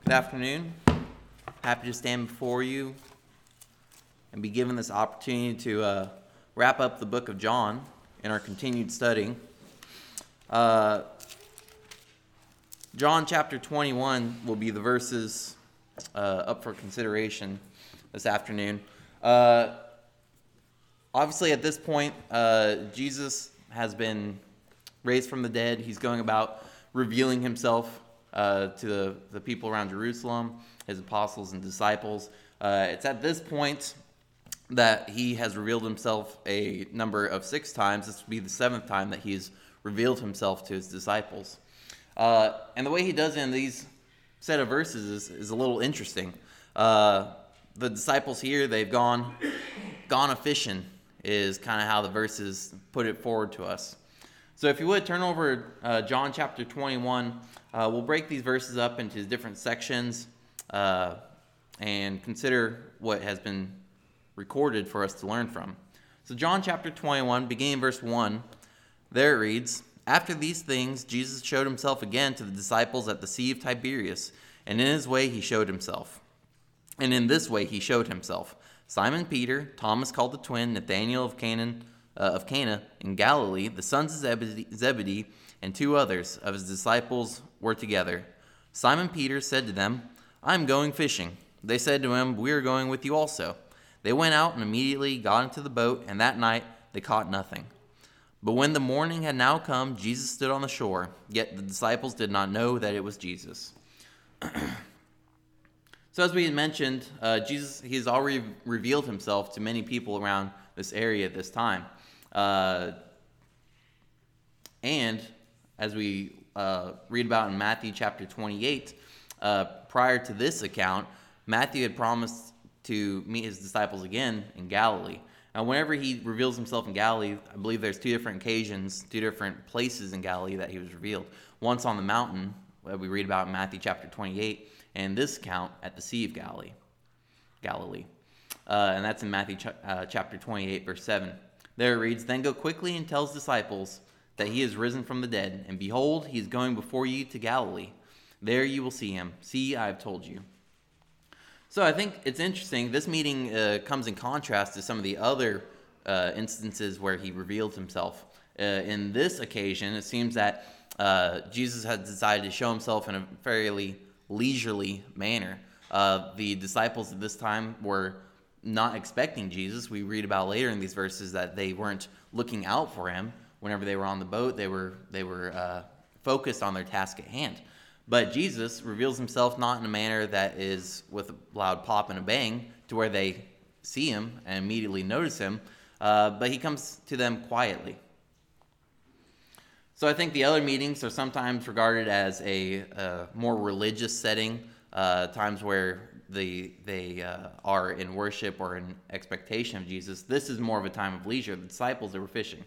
Good afternoon. Happy to stand before you and be given this opportunity to wrap up the book of John in our continued study. John chapter 21 will be the verses up for consideration this afternoon. Obviously, at this point, Jesus has been raised from the dead. He's going about revealing himself to the people around Jerusalem, his apostles and disciples. It's at this point that he has revealed himself a number of 6 times. This will be the 7th time that he's revealed himself to his disciples. And the way he does it in these set of verses is a little interesting. The disciples here, they've gone a-fishing, is kind of how the verses put it forward to us. So if you would, turn over John chapter 21. We'll break these verses up into different sections and consider what has been recorded for us to learn from. So John chapter 21, beginning in verse 1, there it reads, "After these things, Jesus showed himself again to the disciples at the Sea of Tiberias, and in his way he showed himself. And in this way he showed himself. Simon Peter, Thomas called the twin, Nathanael of Cana in Galilee, the sons of Zebedee, and 2 others of his disciples were together. Simon Peter said to them, 'I am going fishing.' They said to him, 'We are going with you also.' They went out and immediately got into the boat, and that night they caught nothing. But when the morning had now come, Jesus stood on the shore, yet the disciples did not know that it was Jesus." So as we had mentioned, Jesus, he has already revealed himself to many people around this area at this time. And as we read about in Matthew chapter 28, prior to this account, Matthew had promised to meet his disciples again in Galilee. Now, whenever he reveals himself in Galilee, I believe there's 2 different occasions, 2 different places in Galilee that he was revealed. Once on the mountain, that we read about in Matthew chapter 28, and this account at the Sea of Galilee. And that's in Matthew chapter 28, verse 7. There it reads, "Then go quickly and tell his disciples that he is risen from the dead, and behold, he is going before you to Galilee. There you will see him. See, I have told you." So I think it's interesting. This meeting comes in contrast to some of the other instances where he revealed himself. In this occasion, it seems that Jesus had decided to show himself in a fairly leisurely manner. The disciples at this time were not expecting Jesus. We read about later in these verses that they weren't looking out for him. Whenever they were on the boat, they were focused on their task at hand. But Jesus reveals himself not in a manner that is with a loud pop and a bang to where they see him and immediately notice him, but he comes to them quietly. So I think the other meetings are sometimes regarded as a more religious setting, times where they are in worship or in expectation of Jesus. This is more of a time of leisure. The disciples, they were fishing.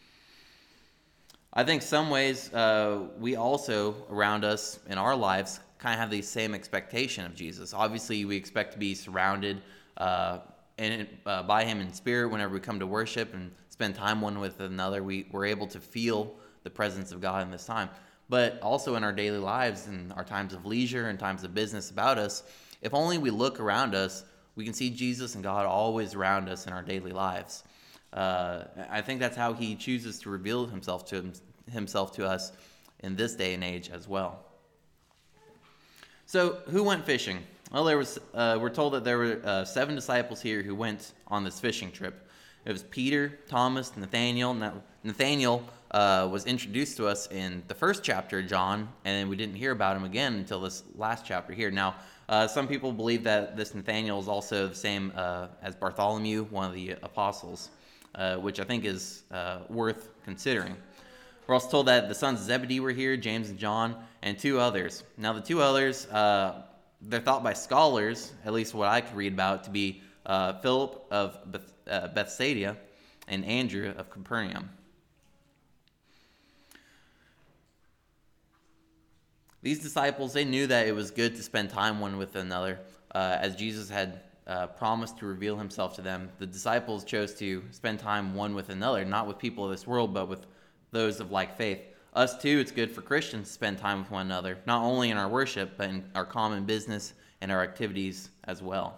I think some ways we also, around us in our lives, kind of have the same expectation of Jesus. Obviously, we expect to be surrounded by him in spirit whenever we come to worship and spend time one with another. We're able to feel the presence of God in this time. But also in our daily lives and our times of leisure and times of business about us, if only we look around us, we can see Jesus and God always around us in our daily lives. I think that's how he chooses to reveal himself to us in this day and age as well. So who went fishing? Well, we're told that there were 7 disciples here who went on this fishing trip. It was Peter, Thomas, Nathanael. Nathanael was introduced to us in the first chapter of John, and then we didn't hear about him again until this last chapter here. Now, some people believe that this Nathanael is also the same as Bartholomew, one of the apostles, which I think is worth considering. We're also told that the sons of Zebedee were here, James and John, and 2 others. Now, the 2 others, they're thought by scholars, at least what I could read about, to be Philip of Bethsaida and Andrew of Capernaum. These disciples, they knew that it was good to spend time one with another, as Jesus had promised to reveal himself to them. The disciples chose to spend time one with another, not with people of this world, but with those of like faith. us too, it's good for Christians to spend time with one another, not only in our worship, but in our common business and our activities as well.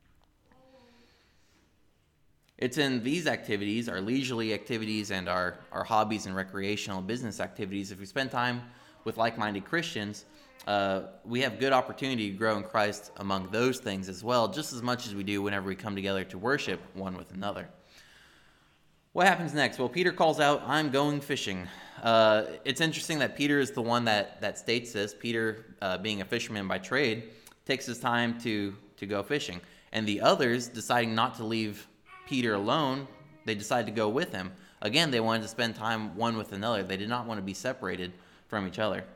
It's in these activities, our leisurely activities and our hobbies and recreational business activities, if we spend time with like-minded Christians, we have good opportunity to grow in Christ among those things as well, just as much as we do whenever we come together to worship one with another. What happens next? Well, Peter calls out, "I'm going fishing." It's interesting that Peter is the one that states this. Peter, being a fisherman by trade, takes his time to go fishing. And the others, deciding not to leave Peter alone, they decide to go with him. Again, they wanted to spend time one with another. They did not want to be separated from each other.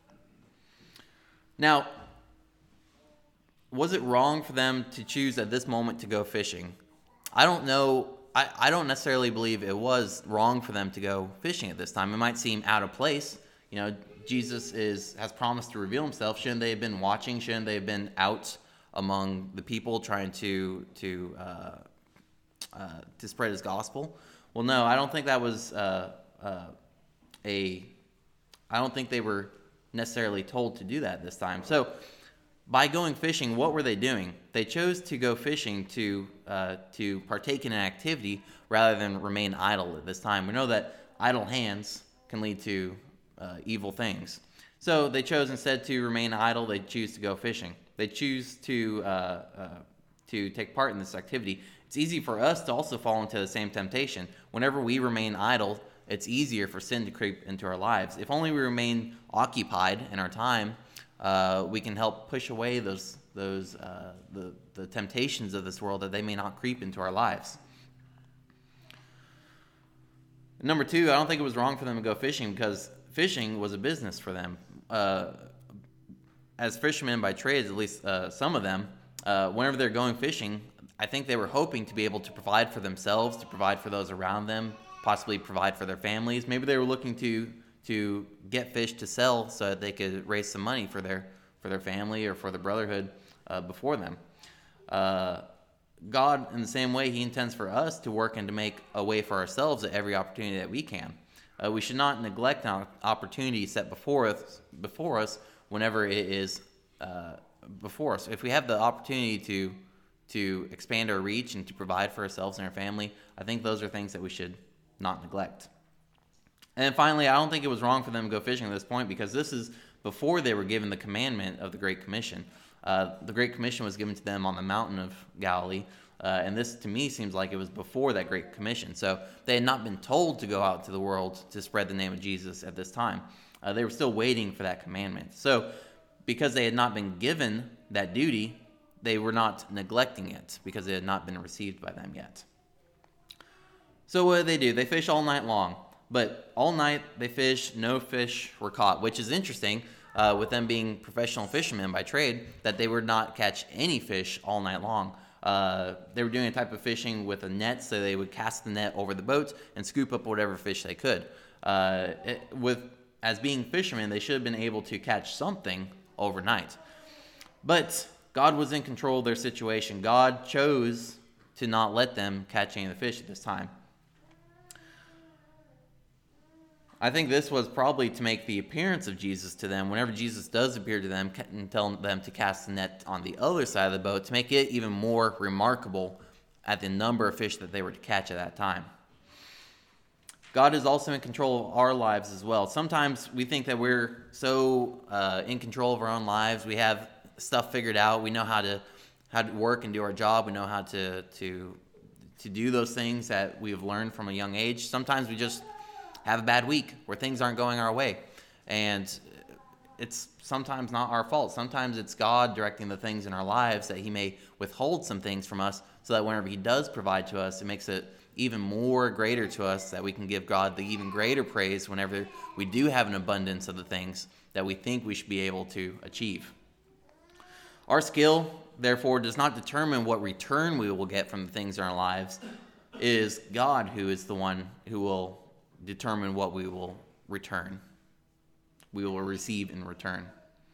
Now, was it wrong for them to choose at this moment to go fishing? I don't know. I don't necessarily believe it was wrong for them to go fishing at this time. It might seem out of place. You know, Jesus has promised to reveal himself. Shouldn't they have been watching? Shouldn't they have been out among the people trying to spread his gospel? Well, no, I don't think that was I don't think they were necessarily told to do that this time. So by going fishing, what were they doing? They chose to go fishing to partake in an activity rather than remain idle at this time. We know that idle hands can lead to evil things. So they chose instead to remain idle. They choose to go fishing. They choose to take part in this activity. It's easy for us to also fall into the same temptation. Whenever we remain idle, it's easier for sin to creep into our lives. If only we remain occupied in our time, we can help push away the temptations of this world that they may not creep into our lives. Number two, I don't think it was wrong for them to go fishing because fishing was a business for them. As fishermen by trades, at least some of them, whenever they're going fishing, I think they were hoping to be able to provide for themselves, to provide for those around them, possibly provide for their families. Maybe they were looking to get fish to sell so that they could raise some money for their family or for the brotherhood before them. God, in the same way, he intends for us to work and to make a way for ourselves at every opportunity that we can. We should not neglect an opportunity set before us whenever it is before us. If we have the opportunity to expand our reach and to provide for ourselves and our family, I think those are things that we should not neglect. And finally, I don't think it was wrong for them to go fishing at this point because this is before they were given the commandment of the Great Commission. The Great Commission was given to them on the mountain of Galilee, and this to me seems like it was before that Great Commission. So they had not been told to go out to the world to spread the name of Jesus at this time. They were still waiting for that commandment. So because they had not been given that duty, they were not neglecting it because it had not been received by them yet. So what do? They fish all night long. But all night they fished, no fish were caught, which is interesting with them being professional fishermen by trade, that they would not catch any fish all night long. They were doing a type of fishing with a net, so they would cast the net over the boats and scoop up whatever fish they could. As being fishermen, they should have been able to catch something overnight. But God was in control of their situation. God chose to not let them catch any of the fish at this time. I think this was probably to make the appearance of Jesus to them. Whenever Jesus does appear to them and tell them to cast the net on the other side of the boat, to make it even more remarkable at the number of fish that they were to catch at that time. God is also in control of our lives as well. Sometimes we think that we're so in control of our own lives. We have stuff figured out. We know how to work and do our job. We know how to do those things that we've learned from a young age. Sometimes we just have a bad week where things aren't going our way. And it's sometimes not our fault. Sometimes it's God directing the things in our lives that he may withhold some things from us so that whenever he does provide to us, it makes it even more greater to us that we can give God the even greater praise whenever we do have an abundance of the things that we think we should be able to achieve. Our skill, therefore, does not determine what return we will get from the things in our lives. It is God who is the one who will determine what we will return. We will receive in return.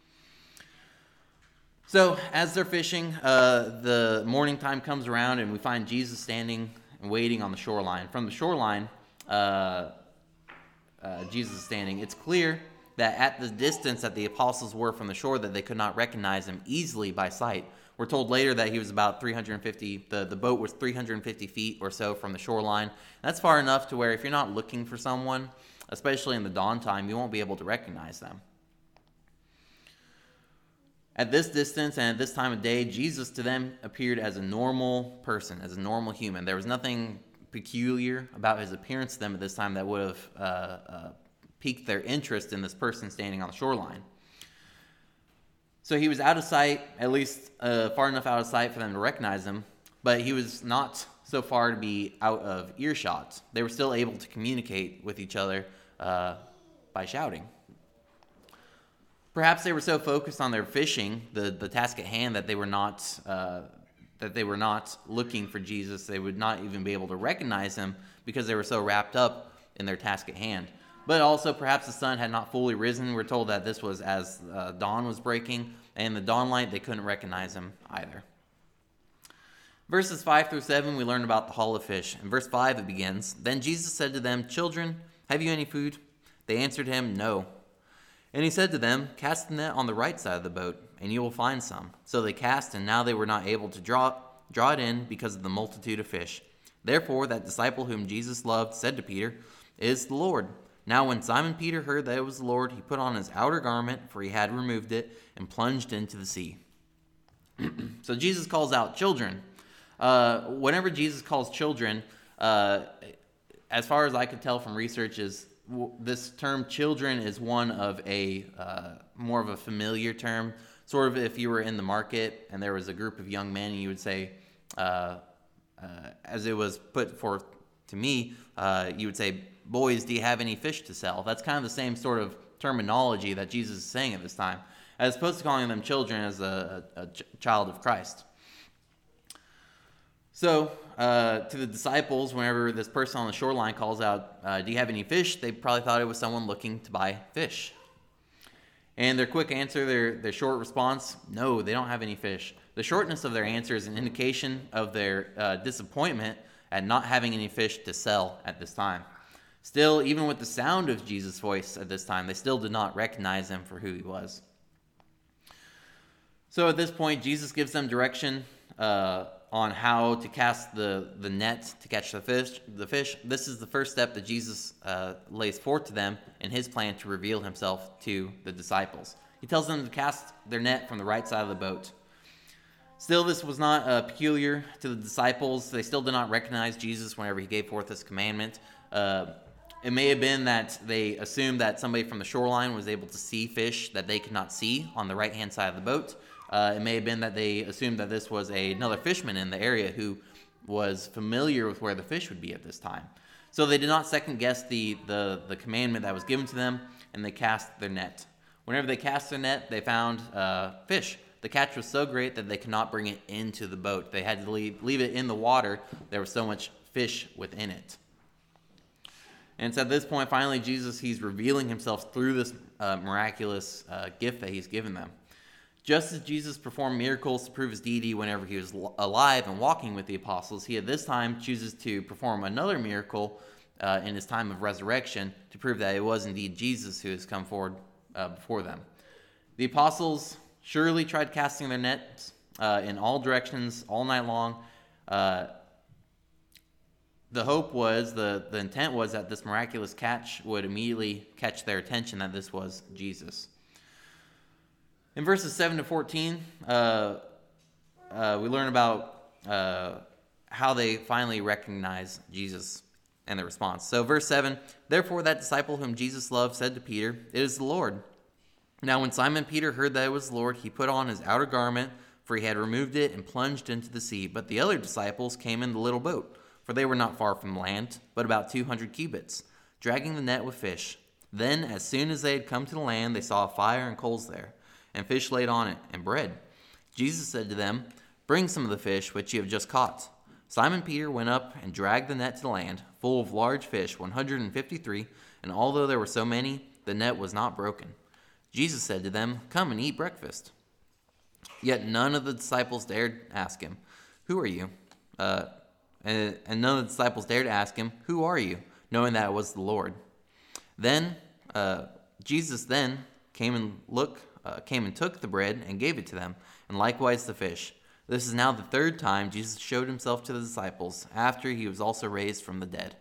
So as they're fishing, the morning time comes around and we find Jesus standing and waiting on the shoreline. From the shoreline, Jesus is standing, it's clear that at the distance that the apostles were from the shore that they could not recognize him easily by sight. We're told later that he was about 350, the boat was 350 feet or so from the shoreline. That's far enough to where if you're not looking for someone, especially in the dawn time, you won't be able to recognize them. At this distance and at this time of day, Jesus to them appeared as a normal person, as a normal human. There was nothing peculiar about his appearance to them at this time that would have piqued their interest in this person standing on the shoreline. So he was out of sight, at least far enough out of sight for them to recognize him, but he was not so far to be out of earshot. They were still able to communicate with each other by shouting. Perhaps they were so focused on their fishing, the task at hand, that they were not looking for Jesus. They would not even be able to recognize him because they were so wrapped up in their task at hand. But also, perhaps the sun had not fully risen. We're told that this was as dawn was breaking, and in the dawn light, they couldn't recognize him either. Verses 5 through 7, we learn about the haul of fish. In verse 5, it begins, "Then Jesus said to them, 'Children, have you any food?' They answered him, 'No.' And he said to them, 'Cast the net on the right side of the boat, and you will find some.' So they cast, and now they were not able to draw it in because of the multitude of fish. Therefore that disciple whom Jesus loved said to Peter, 'It is the Lord.' Now when Simon Peter heard that it was the Lord, he put on his outer garment, for he had removed it, and plunged into the sea." So Jesus calls out children. Whenever Jesus calls children, as far as I could tell from research, this term children is one of a more of a familiar term. Sort of if you were in the market and there was a group of young men, you would say, as it was put forth to me, you would say, "Boys, do you have any fish to sell?" That's kind of the same sort of terminology that Jesus is saying at this time, as opposed to calling them children as a child of Christ. So, to the disciples, whenever this person on the shoreline calls out, "Do you have any fish?" they probably thought it was someone looking to buy fish. And their quick answer, their short response, "No, they don't have any fish." The shortness of their answer is an indication of their disappointment at not having any fish to sell at this time. Still, even with the sound of Jesus' voice at this time, they still did not recognize him for who he was. So at this point, Jesus gives them direction on how to cast the net to catch the fish. This is the first step that Jesus lays forth to them in his plan to reveal himself to the disciples. He tells them to cast their net from the right side of the boat. Still, this was not peculiar to the disciples. They still did not recognize Jesus whenever he gave forth this commandment. It may have been that they assumed that somebody from the shoreline was able to see fish that they could not see on the right-hand side of the boat. It may have been that they assumed that this was another fisherman in the area who was familiar with where the fish would be at this time. So they did not second-guess the commandment that was given to them, and they cast their net. Whenever they cast their net, they found fish. The catch was so great that they could not bring it into the boat. They had to leave it in the water. There was so much fish within it. And so at this point, finally, Jesus, he's revealing himself through this miraculous gift that he's given them. Just as Jesus performed miracles to prove his deity whenever he was alive and walking with the apostles, he at this time chooses to perform another miracle in his time of resurrection to prove that it was indeed Jesus who has come forward before them. The apostles surely tried casting their nets in all directions all night long. The hope was, the intent was that this miraculous catch would immediately catch their attention that this was Jesus. In verses 7 to 14, we learn about how they finally recognize Jesus and the response. So verse 7, "Therefore that disciple whom Jesus loved said to Peter, 'It is the Lord.' Now when Simon Peter heard that it was the Lord, he put on his outer garment, for he had removed it, and plunged into the sea. But the other disciples came in the little boat, for they were not far from land, but about 200 cubits, dragging the net with fish. Then as soon as they had come to the land, they saw a fire and coals there, and fish laid on it, and bread. Jesus said to them, 'Bring some of the fish which you have just caught.' Simon Peter went up and dragged the net to the land, full of large fish, 153, and although there were so many, the net was not broken. Jesus said to them, 'Come and eat breakfast.' Yet none of the disciples dared ask him, 'Who are you?' And none of the disciples dared ask him, 'Who are you?' knowing that it was the Lord. Then Jesus then came and took the bread and gave it to them, and likewise the fish. This is now the third time Jesus showed himself to the disciples after he was also raised from the dead.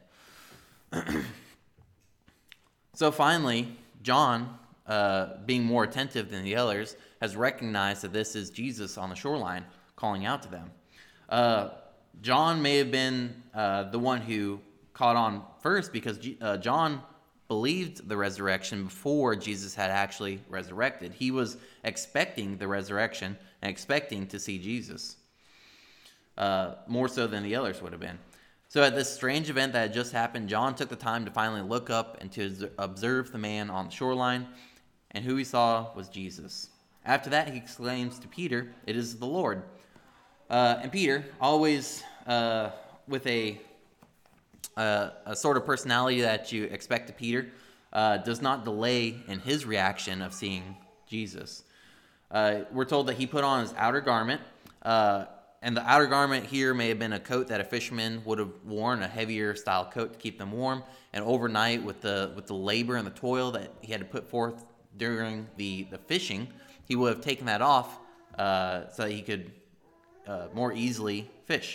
So finally, John, being more attentive than the others, has recognized that this is Jesus on the shoreline calling out to them. John may have been the one who caught on first because John believed the resurrection before Jesus had actually resurrected. He was expecting the resurrection and expecting to see Jesus, more so than the others would have been. So at this strange event that had just happened, John took the time to finally look up and to observe the man on the shoreline, and who he saw was Jesus. After that, he exclaims to Peter, "It is the Lord." And Peter, always with a sort of personality that you expect to Peter, does not delay in his reaction of seeing Jesus. We're told that he put on his outer garment, and the outer garment here may have been a coat that a fisherman would have worn, a heavier style coat to keep them warm. And overnight, with the labor and the toil that he had to put forth during the fishing, he would have taken that off so that he could more easily fish.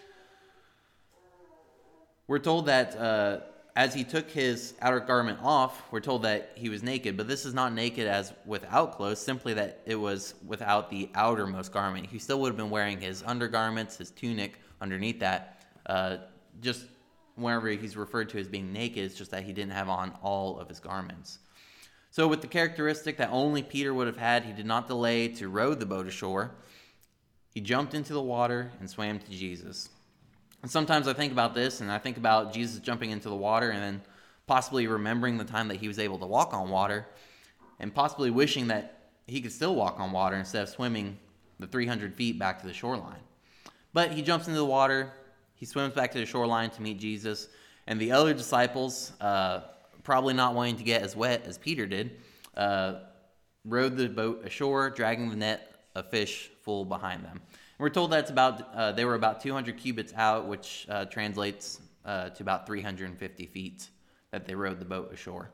We're told that as he took his outer garment off, we're told that he was naked, but this is not naked as without clothes, simply that it was without the outermost garment. He still would have been wearing his undergarments, his tunic underneath that. Just whenever he's referred to as being naked, it's just that he didn't have on all of his garments. So with the characteristic that only Peter would have had, he did not delay to row the boat ashore. He jumped into the water and swam to Jesus. And sometimes I think about this, and I think about Jesus jumping into the water and then possibly remembering the time that he was able to walk on water, and possibly wishing that he could still walk on water instead of swimming the 300 feet back to the shoreline. But he jumps into the water, he swims back to the shoreline to meet Jesus, and the other disciples, probably not wanting to get as wet as Peter did, rowed the boat ashore, dragging the net of fish full behind them. We're told that they were about 200 cubits out, which translates to about 350 feet that they rowed the boat ashore.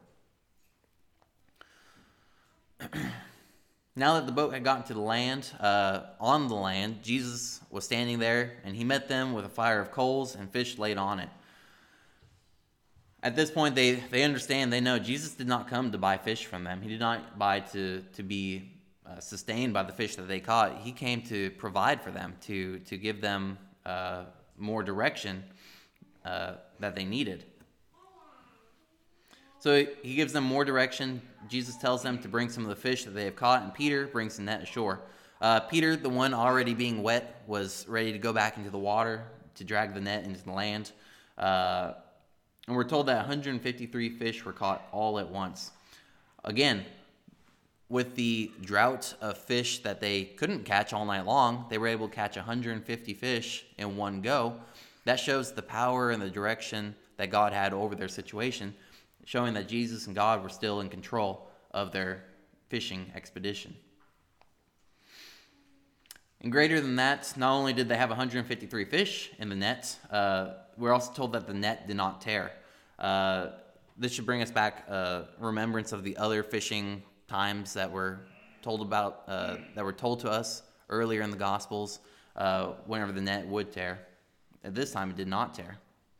Now that the boat had gotten to the land, on the land, Jesus was standing there, and he met them with a fire of coals and fish laid on it. At this point, they understand, they know Jesus did not come to buy fish from them. He did not buy to be sustained by the fish that they caught. He came to provide for them, to give them more direction that they needed. So he gives them more direction. Jesus tells them to bring some of the fish that they have caught, and Peter brings the net ashore. Peter, the one already being wet, was ready to go back into the water to drag the net into the land. And we're told that 153 fish were caught all at once. Again, with the drought of fish that they couldn't catch all night long, they were able to catch 150 fish in one go. That shows the power and the direction that God had over their situation, showing that Jesus and God were still in control of their fishing expedition. And greater than that, not only did they have 153 fish in the net, we're also told that the net did not tear. This should bring us back remembrance of the other fishing times that were told about, that were told to us earlier in the Gospels, whenever the net would tear. At this time, it did not tear.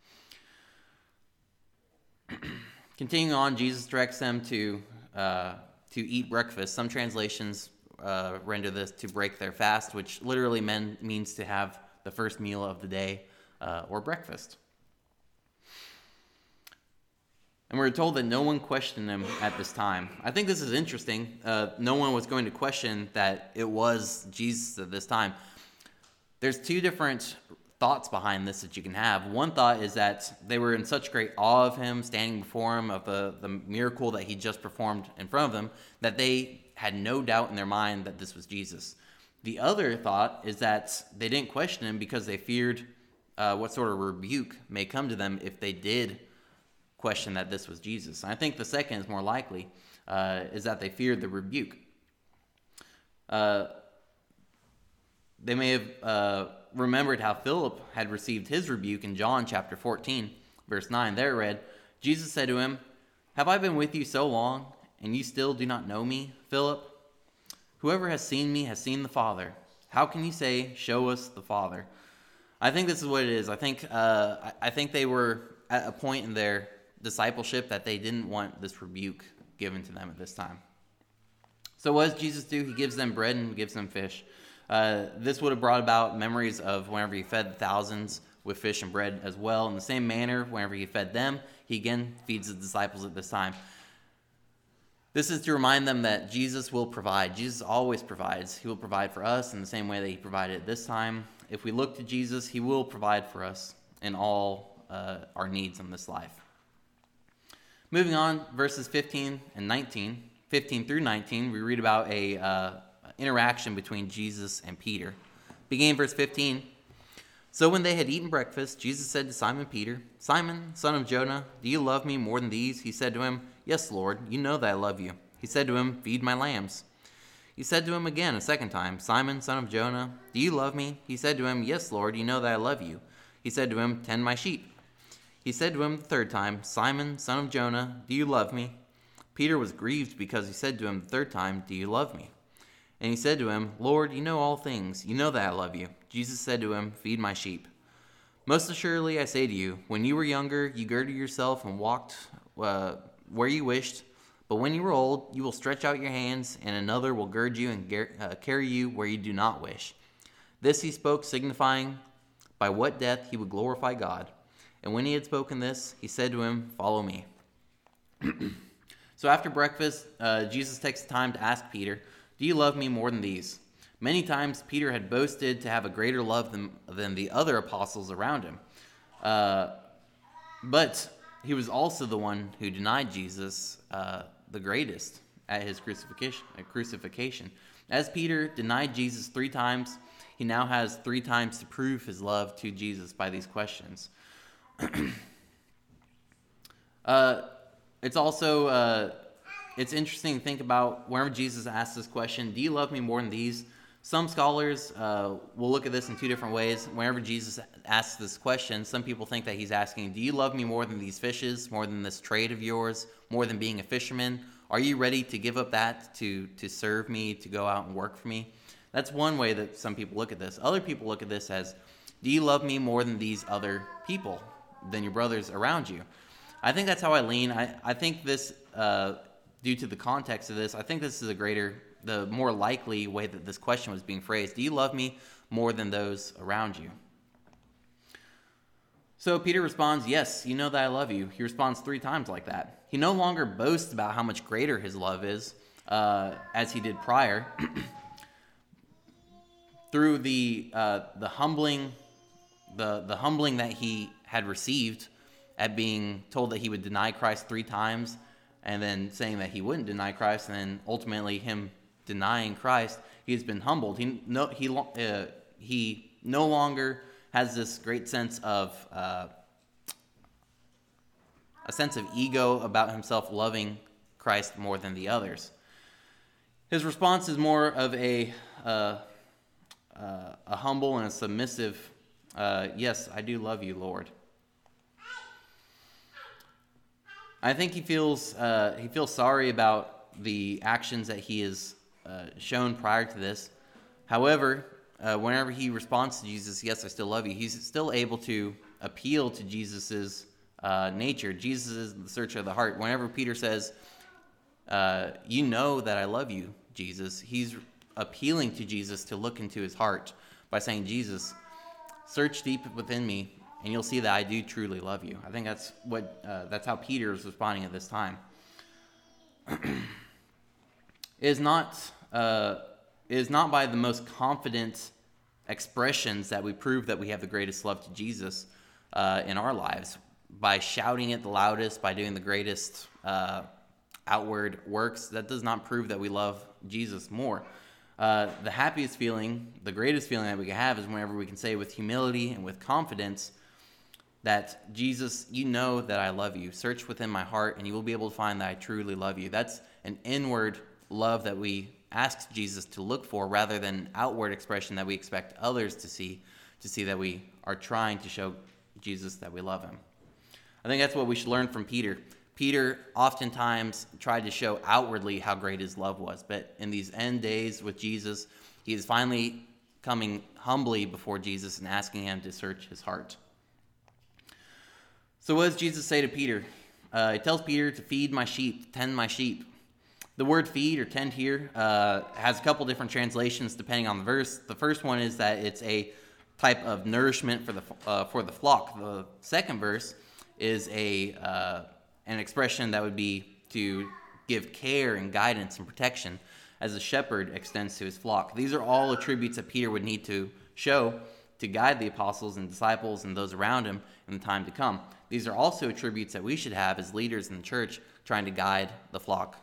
Continuing on, Jesus directs them to eat breakfast. Some translations render this to break their fast, which literally means to have the first meal of the day, or breakfast. And we're told that no one questioned him at this time. I think this is interesting. No one was going to question that it was Jesus at this time. There's two different thoughts behind this that you can have. One thought is that they were in such great awe of him, standing before him, of the miracle that he just performed in front of them, that they had no doubt in their mind that this was Jesus. The other thought is that they didn't question him because they feared what sort of rebuke may come to them if they did question that this was Jesus. And I think the second is more likely, is that they feared the rebuke. They may have remembered how Philip had received his rebuke in John chapter 14, verse 9. There it read, Jesus said to him, Have I been with you so long, and you still do not know me, Philip? Whoever has seen me has seen the Father. How can you say, 'Show us the Father'?" I think this is what it is. I think they were at a point in their discipleship that they didn't want this rebuke given to them at this time. So what does Jesus do? He gives them bread and gives them fish. This would have brought about memories of whenever he fed the thousands with fish and bread as well. In the same manner, whenever he fed them, he again feeds the disciples at this time. This is to remind them that Jesus will provide. Jesus always provides. He will provide for us in the same way that he provided at this time. If we look to Jesus, he will provide for us in all our needs in this life. Moving on, verses 15 through 19, we read about a interaction between Jesus and Peter. Beginning verse 15. So when they had eaten breakfast, Jesus said to Simon Peter, "Simon, son of Jonah, do you love me more than these?" He said to him, "Yes, Lord, you know that I love you." He said to him, "Feed my lambs." He said to him again a second time, "Simon, son of Jonah, do you love me?" He said to him, "Yes, Lord, you know that I love you." He said to him, "Tend my sheep." He said to him the third time, "Simon, son of Jonah, do you love me?" Peter was grieved because he said to him the third time, "Do you love me?" And he said to him, "Lord, you know all things. You know that I love you." Jesus said to him, "Feed my sheep. Most assuredly, I say to you, when you were younger, you girded yourself and walked where you wished. But when you are old, you will stretch out your hands, and another will gird you and carry you where you do not wish." This he spoke, signifying by what death he would glorify God. And when he had spoken this, he said to him, "Follow me." So after breakfast, Jesus takes the time to ask Peter, "Do you love me more than these?" Many times Peter had boasted to have a greater love than the other apostles around him. But he was also the one who denied Jesus the greatest at his crucifixion. As Peter denied Jesus 3 times, he now has 3 times to prove his love to Jesus by these questions. It's also it's interesting to think about whenever Jesus asks this question, "Do you love me more than these?" Some scholars will look at this in 2 different ways. Whenever Jesus asks this question, some people think that he's asking, "Do you love me more than these fishes, more than this trade of yours, more than being a fisherman? Are you ready to give up that to serve me, to go out and work for me?" That's one way that some people look at this. Other people look at this as, "Do you love me more than these other people, than your brothers around you?" I think that's how I lean. I think this, due to the context of this, I think this is the more likely way that this question was being phrased. Do you love me more than those around you? So Peter responds, "Yes, you know that I love you." He responds 3 times like that. He no longer boasts about how much greater his love is, as he did prior. Through the humbling that he had received at being told that he would deny Christ 3 times, and then saying that he wouldn't deny Christ, and then ultimately him denying Christ, he has been humbled. He no longer has this great sense of ego about himself loving Christ more than the others. His response is more of a humble and a submissive, "Yes, I do love you, Lord." I think he feels sorry about the actions that he has shown prior to this. However, whenever he responds to Jesus, "Yes, I still love you," he's still able to appeal to Jesus's nature. Jesus is the searcher of the heart. Whenever Peter says, "You know that I love you, Jesus," he's appealing to Jesus to look into his heart by saying, "Jesus, search deep within me, and you'll see that I do truly love you." I think that's how Peter is responding at this time. It is not by the most confident expressions that we prove that we have the greatest love to Jesus in our lives. By shouting it the loudest, by doing the greatest outward works, that does not prove that we love Jesus more. The happiest feeling, the greatest feeling that we can have is whenever we can say with humility and with confidence that, "Jesus, you know that I love you. Search within my heart and you will be able to find that I truly love you." That's an inward love that we ask Jesus to look for, rather than an outward expression that we expect others to see that we are trying to show Jesus that we love him. I think that's what we should learn from Peter. Peter oftentimes tried to show outwardly how great his love was, but in these end days with Jesus, he is finally coming humbly before Jesus and asking him to search his heart. So what does Jesus say to Peter? He tells Peter to feed my sheep, tend my sheep. The word feed or tend here has a couple different translations depending on the verse. The first one is that it's a type of nourishment for the flock. The second verse is an expression that would be to give care and guidance and protection as a shepherd extends to his flock. These are all attributes that Peter would need to show to guide the apostles and disciples and those around him in the time to come. These are also attributes that we should have as leaders in the church trying to guide the flock.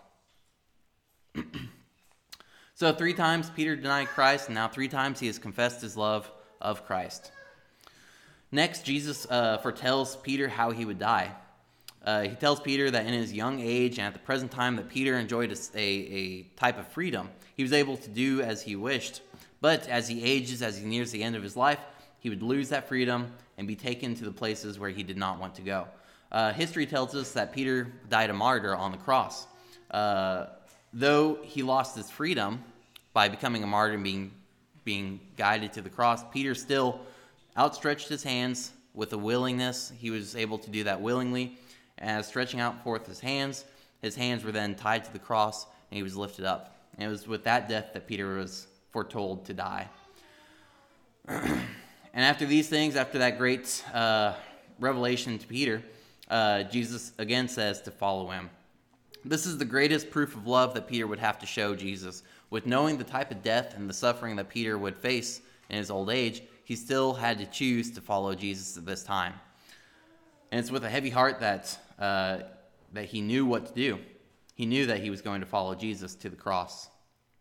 So 3 times Peter denied Christ, and now 3 times he has confessed his love of Christ. Next, Jesus foretells Peter how he would die. He tells Peter that in his young age and at the present time that Peter enjoyed a type of freedom. He was able to do as he wished. But as he ages, as he nears the end of his life, he would lose that freedom and be taken to the places where he did not want to go. History tells us that Peter died a martyr on the cross. Though he lost his freedom by becoming a martyr and being guided to the cross, Peter still outstretched his hands with a willingness. He was able to do that willingly. As stretching out forth his hands were then tied to the cross, and he was lifted up. And it was with that death that Peter was foretold to die. And after these things, after that great revelation to Peter, Jesus again says to follow him. This is the greatest proof of love that Peter would have to show Jesus. With knowing the type of death and the suffering that Peter would face in his old age, he still had to choose to follow Jesus at this time. And it's with a heavy heart that he knew what to do. He knew that he was going to follow Jesus to the cross.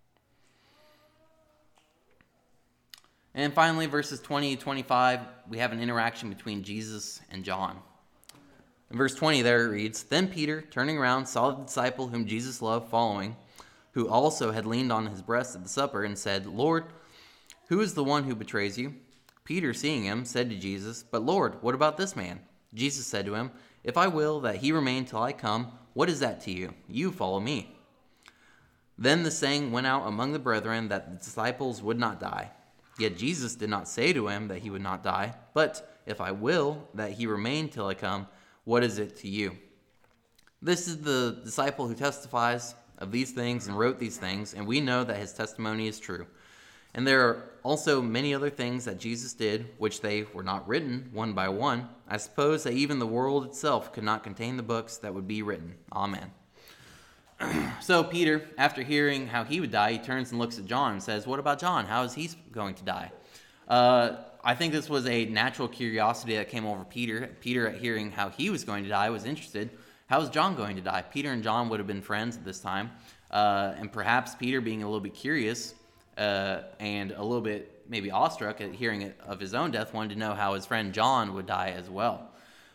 And finally, verses 20 to 25, we have an interaction between Jesus and John. In verse 20 there it reads, Then Peter, turning around, saw the disciple whom Jesus loved following, who also had leaned on his breast at the supper, and said, Lord, who is the one who betrays you? Peter, seeing him, said to Jesus, But Lord, what about this man? Jesus said to him, If I will that he remain till I come, what is that to you? You follow me. Then the saying went out among the brethren that the disciples would not die. Yet Jesus did not say to him that he would not die, but if I will that he remain till I come, what is it to you? This is the disciple who testifies of these things and wrote these things, and we know that his testimony is true. And there are also many other things that Jesus did, which they were not written one by one. I suppose that even the world itself could not contain the books that would be written. Amen. So Peter, after hearing how he would die, he turns and looks at John and says, What about John? How is he going to die? I think this was a natural curiosity that came over Peter. Peter, at hearing how he was going to die, was interested. How is John going to die? Peter and John would have been friends at this time. And perhaps Peter, being a little bit curious and a little bit maybe awestruck at hearing of his own death, wanted to know how his friend John would die as well.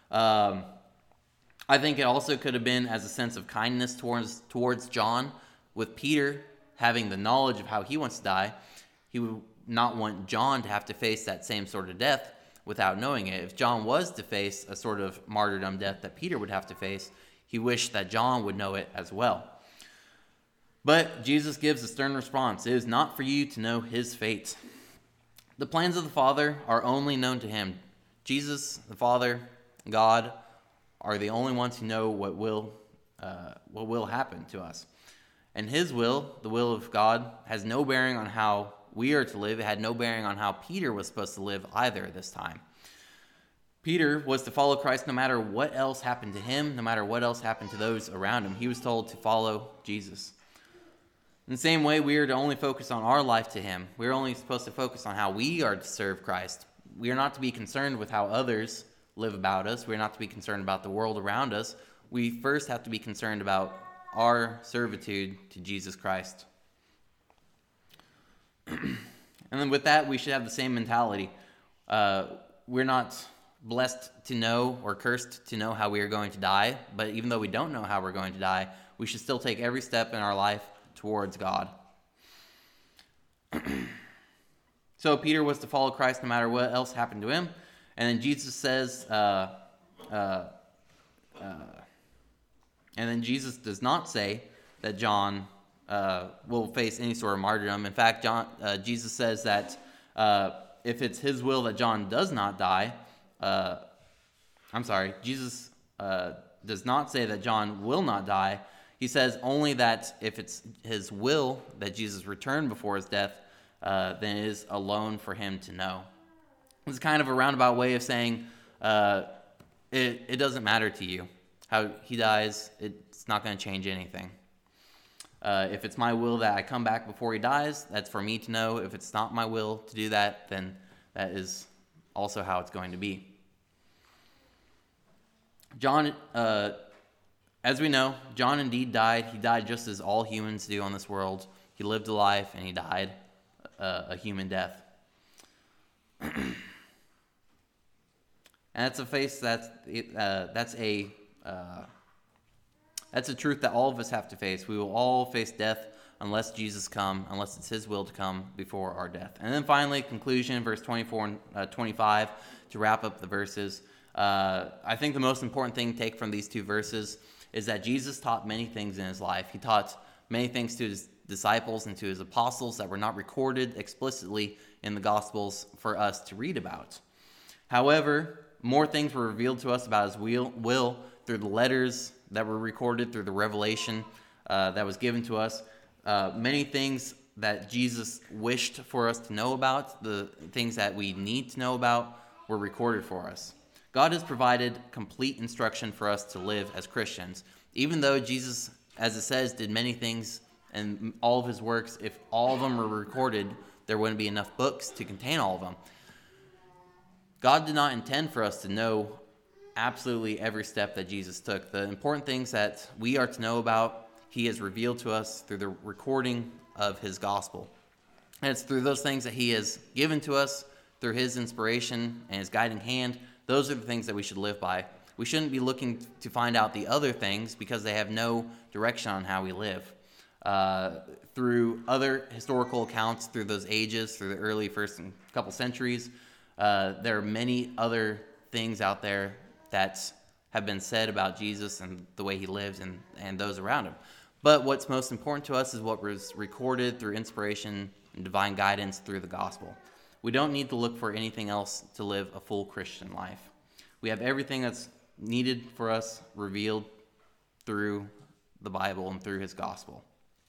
I think it also could have been as a sense of kindness towards John. With Peter having the knowledge of how he wants to die, he would not want John to have to face that same sort of death without knowing it. If John was to face a sort of martyrdom death that Peter would have to face, he wished that John would know it as well. But Jesus gives a stern response. It is not for you to know his fate. The plans of the Father are only known to him. Jesus, the Father, God, are the only ones who know what will happen to us. And his will, the will of God, has no bearing on how we are to live. It had no bearing on how Peter was supposed to live either this time. Peter was to follow Christ no matter what else happened to him, no matter what else happened to those around him. He was told to follow Jesus. In the same way, we are to only focus on our life to him. We're only supposed to focus on how we are to serve Christ. We are not to be concerned with how others live about us. We're not to be concerned about the world around us. We first have to be concerned about our servitude to Jesus Christ. And then with that, we should have the same mentality. We're not blessed to know or cursed to know how we are going to die, but even though we don't know how we're going to die, we should still take every step in our life towards God. So Peter was to follow Christ no matter what else happened to him. And then Jesus says, And then Jesus does not say that John will face any sort of martyrdom. In fact, Jesus says that if it's his will that John does not die, Jesus does not say that John will not die. He says only that if it's his will that Jesus return before his death, then it is alone for him to know. It's kind of a roundabout way of saying it doesn't matter to you how he dies. It's not going to change anything. If it's my will that I come back before he dies, that's for me to know. If it's not my will to do that, then that is also how it's going to be. John, as we know, John indeed died. He died just as all humans do on this world. He lived a life and he died a human death. And that's a face that's a truth that all of us have to face. We will all face death unless Jesus come, unless it's his will to come before our death. And then finally, conclusion, verse 24 and 25, to wrap up the verses. I think the most important thing to take from these two verses is that Jesus taught many things in his life. He taught many things to his disciples and to his apostles that were not recorded explicitly in the Gospels for us to read about. However, more things were revealed to us about his will through the letters that were recorded, through the revelation that was given to us. Many things that Jesus wished for us to know about, the things that we need to know about, were recorded for us. God has provided complete instruction for us to live as Christians. Even though Jesus, as it says, did many things and all of his works, if all of them were recorded, there wouldn't be enough books to contain all of them. God did not intend for us to know absolutely every step that Jesus took. The important things that we are to know about, he has revealed to us through the recording of his gospel. And it's through those things that he has given to us, through his inspiration and his guiding hand. Those are the things that we should live by. We shouldn't be looking to find out the other things because they have no direction on how we live. Through other historical accounts, through those ages, through the early first couple centuries, there are many other things out there that have been said about Jesus and the way he lives and those around him. But what's most important to us is what was recorded through inspiration and divine guidance through the gospel. We don't need to look for anything else to live a full Christian life. We have everything that's needed for us revealed through the Bible and through his gospel.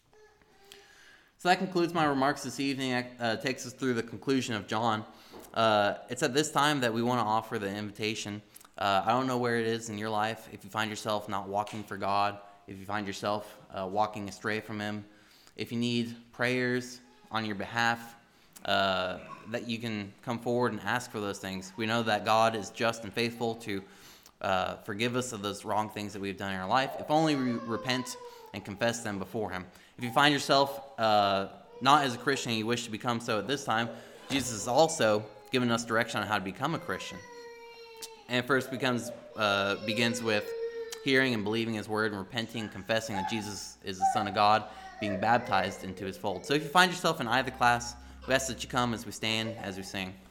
So that concludes my remarks this evening. It takes us through the conclusion of John. It's at this time that we want to offer the invitation. I don't know where it is in your life. If you find yourself not walking for God, if you find yourself walking astray from him, if you need prayers on your behalf, that you can come forward and ask for those things. We know that God is just and faithful to forgive us of those wrong things that we've done in our life, if only we repent and confess them before him. If you find yourself not as a Christian and you wish to become so at this time, Jesus has also given us direction on how to become a Christian. And it first begins with hearing and believing his word and repenting and confessing that Jesus is the Son of God, being baptized into his fold. So if you find yourself in either class, we ask that you come as we stand, as we sing.